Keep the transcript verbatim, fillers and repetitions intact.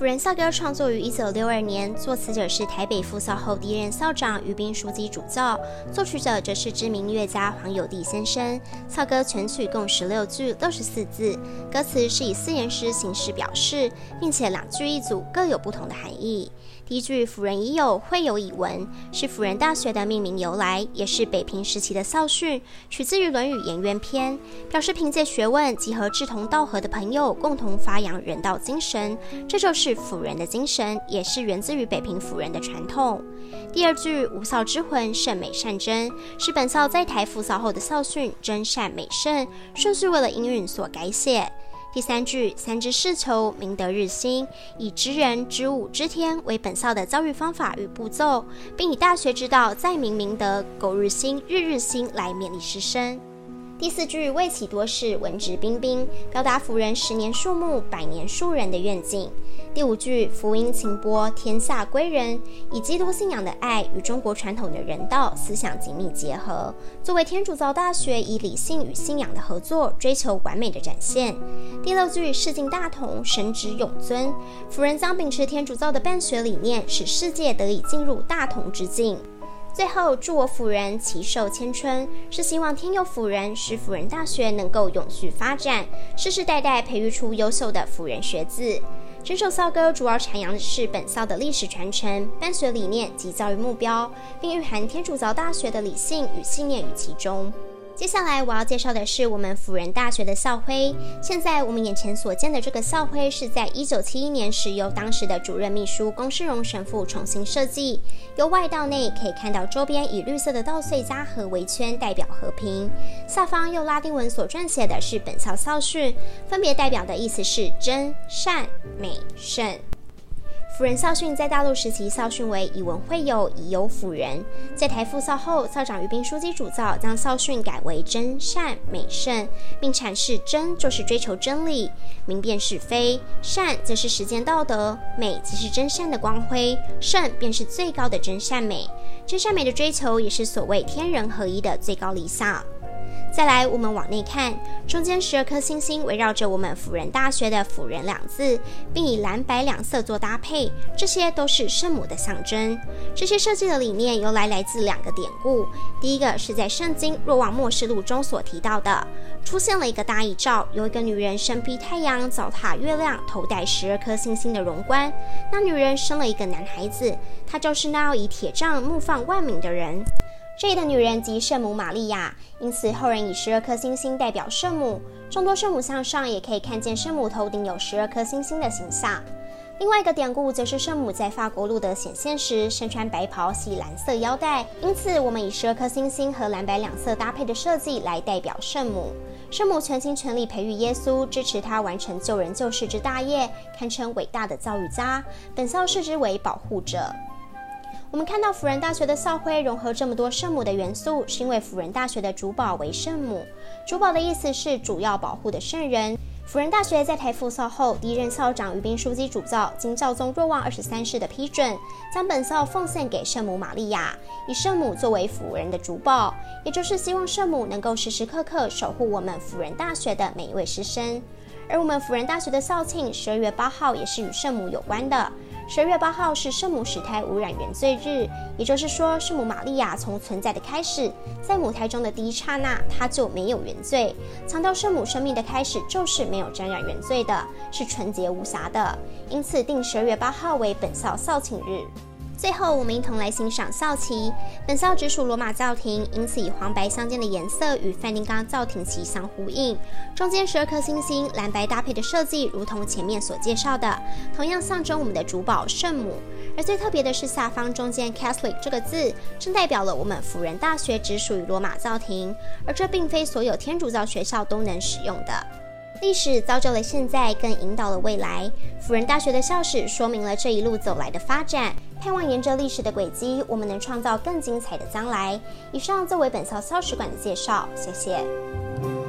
辅仁校歌创作于一九六二年，作词者是台北复校后第一任校长于斌书记主教，作曲者则是知名音乐家黄友地先生。校歌全曲共十六句，六十四字，歌词是以四言诗形式表示，并且两句一组，各有不同的含义。第一句“辅仁已有，会有以闻”是辅仁大学的命名由来，也是北平时期的校训，取自于《论语颜渊篇》，表示凭借学问集合志同道合的朋友，共同发扬人道精神，这就是辅仁的精神，也是源自于北平辅仁的传统。第二句“吾校之魂，圣美善真”是本校在台复校后的校训，真善美圣，顺序为了音韵所改写。第三句“三知事求，明德日新”，以知人、知物、知天为本校的教育方法与步骤，并以大学之道在明明德，苟日新，日日新来勉励师生。第四句“未启多士，文质彬彬”，表达辅仁十年树木，百年树人的愿景。第五句“福音清播，天下归仁”，以基督信仰的爱与中国传统的人道思想紧密结合，作为天主教大学以理性与信仰的合作，追求完美的展现。第六句“世敬大同，神职永尊”，辅仁将秉持天主教的办学理念，使世界得以进入大同之境。最后，祝我辅仁其寿千春，是希望天佑辅仁，使辅仁大学能够永续发展，世世代代培育出优秀的辅仁学子。整首校歌主要阐扬的是本校的历史传承、办学理念及教育目标，并蕴含天主教大学的理性与信念于其中。接下来我要介绍的是我们辅仁大学的校徽。现在我们眼前所见的这个校徽是在一九七一年时由当时的主任秘书龚世荣神父重新设计，由外到内可以看到周边以绿色的稻穗夹禾围圈，代表和平，下方用拉丁文所撰写的是本校校训，分别代表的意思是真、善、美、圣。辅仁校训在大陆时期校训为以文会友，以友辅仁。在台复校后，校长于斌书记主教将校训改为真、善、美、圣，并阐释真就是追求真理，明辨是非；善则是实践道德；美即是真善的光辉；圣便是最高的真善美。真善美的追求也是所谓天人合一的最高理想。再来，我们往内看，中间十二颗星星围绕着我们辅仁大学的辅仁两字，并以蓝白两色做搭配，这些都是圣母的象征。这些设计的理念由来来自两个典故，第一个是在圣经若望默示录中所提到的，出现了一个大异兆，有一个女人身披太阳，脚踏月亮，头戴十二颗星星的荣冠。那女人生了一个男孩子，他就是那要以铁杖牧放万民的人。这里的女人即圣母玛利亚，因此后人以十二颗星星代表圣母。众多圣母像上也可以看见圣母头顶有十二颗星星的形象。另外一个典故则是圣母在法国路德显现时身穿白袍，系蓝色腰带，因此我们以十二颗星星和蓝白两色搭配的设计来代表圣母。圣母全心全力培育耶稣，支持他完成救人救世之大业，堪称伟大的教育家。本校视之为保护者。我们看到辅仁大学的校徽融合这么多圣母的元素，是因为辅仁大学的主保为圣母。主保的意思是主要保护的圣人。辅仁大学在台复校后，第一任校长于斌书记主教经教宗若望二十三世的批准，将本校奉献给圣母玛利亚，以圣母作为辅仁的主保，也就是希望圣母能够时时刻刻守护我们辅仁大学的每一位师生。而我们辅仁大学的校庆十二月八号也是与圣母有关的。十二月八号是圣母始胎无染原罪日，也就是说，圣母玛利亚从存在的开始，在母胎中的第一刹那，她就没有原罪。强调圣母生命的开始就是没有沾染原罪的，是纯洁无瑕的，因此定十二月八号为本校校庆日。最后，我们一同来欣赏校旗。本校直属罗马教廷，因此以黄白相间的颜色与梵蒂冈教廷旗相呼应。中间十二颗星星，蓝白搭配的设计，如同前面所介绍的，同样象征我们的主保圣母。而最特别的是下方中间 Catholic 这个字，正代表了我们辅仁大学直属于罗马教廷，而这并非所有天主教学校都能使用的。历史造就了现在，更引导了未来。辅仁大学的校史说明了这一路走来的发展，盼望沿着历史的轨迹，我们能创造更精彩的将来。以上作为本校校史馆的介绍，谢谢。